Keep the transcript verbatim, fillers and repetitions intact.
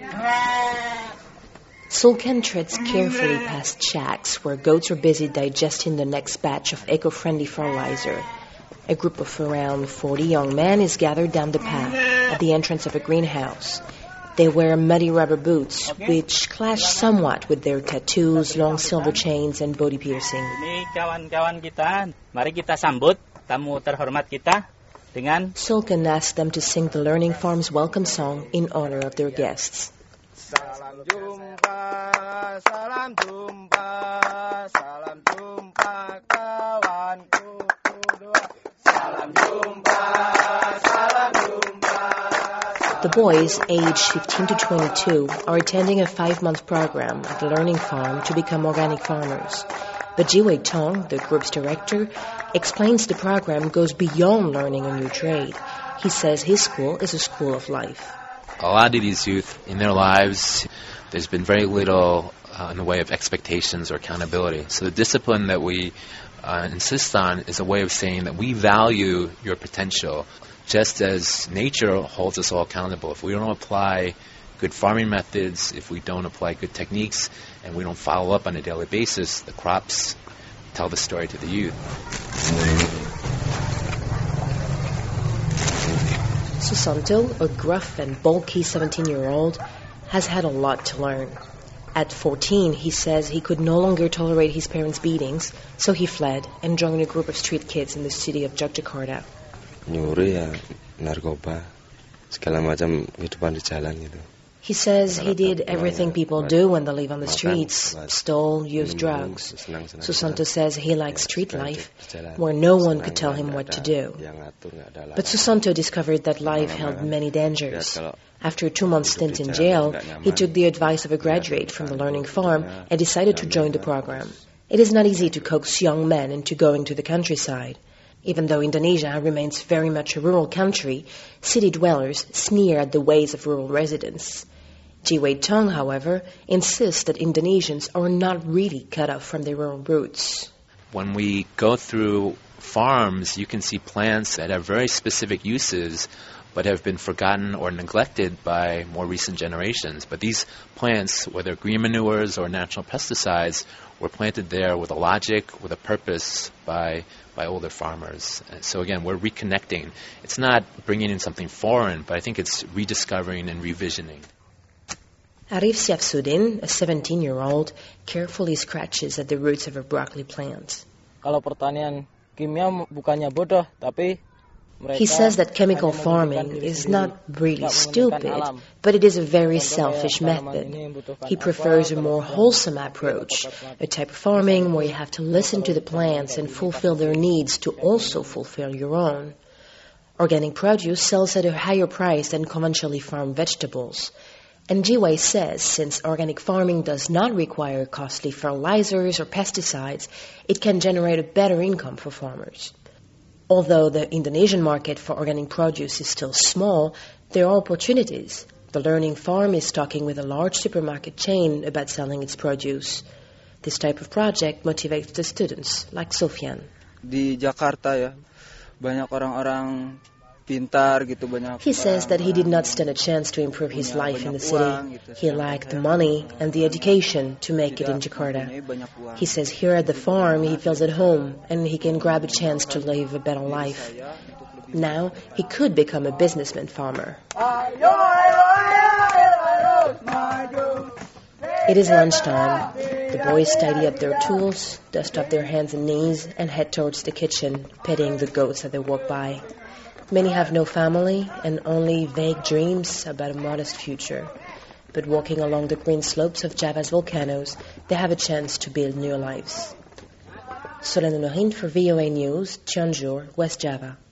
Sulkan treads carefully past shacks where goats are busy digesting the next batch of eco-friendly fertilizer. A group of around forty young men is gathered down the path at the entrance of a greenhouse. They wear muddy rubber boots, which clash somewhat with their tattoos, long silver chains, and body piercing. Ini kawan-kawan kita, mari kita sambut tamu terhormat kita dengan. Sulkan asks them to sing the Learning Farm's welcome song in honor of their guests. Salam jumpa, salam jumpa, salam jumpa kawanku dua. Salam jumpa, salam jumpa. The boys, aged fifteen to twenty-two, are attending a five-month program at the Learning Farm to become organic farmers. But Ji-Wei Tong, the group's director, explains the program goes beyond learning a new trade. He says his school is a school of life. A lot of these youth, in their lives, there's been very little uh, in the way of expectations or accountability. So the discipline that we uh, insist on is a way of saying that we value your potential, just as nature holds us all accountable. If we don't apply good farming methods, if we don't apply good techniques, and we don't follow up on a daily basis, the crops tell the story to the youth. Susanto, a gruff and bulky seventeen-year-old, has had a lot to learn. At fourteen, he says he could no longer tolerate his parents' beatings, so he fled and joined a group of street kids in the city of Yogyakarta. Nyuri ya, narkoba, segala macam kehidupan di jalan gitu. He says he did everything people do when they live on the streets, stole, used drugs. Susanto says he likes street life, where no one could tell him what to do. But Susanto discovered that life held many dangers. After a two-month stint in jail, he took the advice of a graduate from the Learning Farm and decided to join the program. It is not easy to coax young men into going to the countryside. Even though Indonesia remains very much a rural country, city dwellers sneer at the ways of rural residents. Ji-Wei Tong, however, insists that Indonesians are not really cut off from their rural roots. When we go through farms, you can see plants that have very specific uses but have been forgotten or neglected by more recent generations. But these plants, whether green manures or natural pesticides, were planted there with a logic, with a purpose by by older farmers. And so again, we're reconnecting. It's not bringing in something foreign, but I think it's rediscovering and revisioning. Arif Syafsuddin, a seventeen-year-old, carefully scratches at the roots of a broccoli plant. Kalau pertanian kimia bukannya bodoh, tapi he says that chemical farming is not really stupid, but it is a very selfish method. He prefers a more wholesome approach, a type of farming where you have to listen to the plants and fulfill their needs to also fulfill your own. Organic produce sells at a higher price than conventionally farmed vegetables. And Ji-Wei says since organic farming does not require costly fertilizers or pesticides, it can generate a better income for farmers. Although the Indonesian market for organic produce is still small, there are opportunities. The Learning Farm is talking with a large supermarket chain about selling its produce. This type of project motivates the students, like Sofian. Di Jakarta ya, banyak orang-orang pintar gitu, banyak. He says that he did not stand a chance to improve his life in the city. He lacked the money and the education to make it in Jakarta. He says here at the farm he feels at home and he can grab a chance to live a better life. Now he could become a businessman farmer. It is lunchtime. The boys tidy up their tools, dust off their hands and knees, and head towards the kitchen, petting the goats as they walk by. Many have no family and only vague dreams about a modest future. But walking along the green slopes of Java's volcanoes, they have a chance to build new lives. Solène Honorine for V O A News, Cianjur, West Java.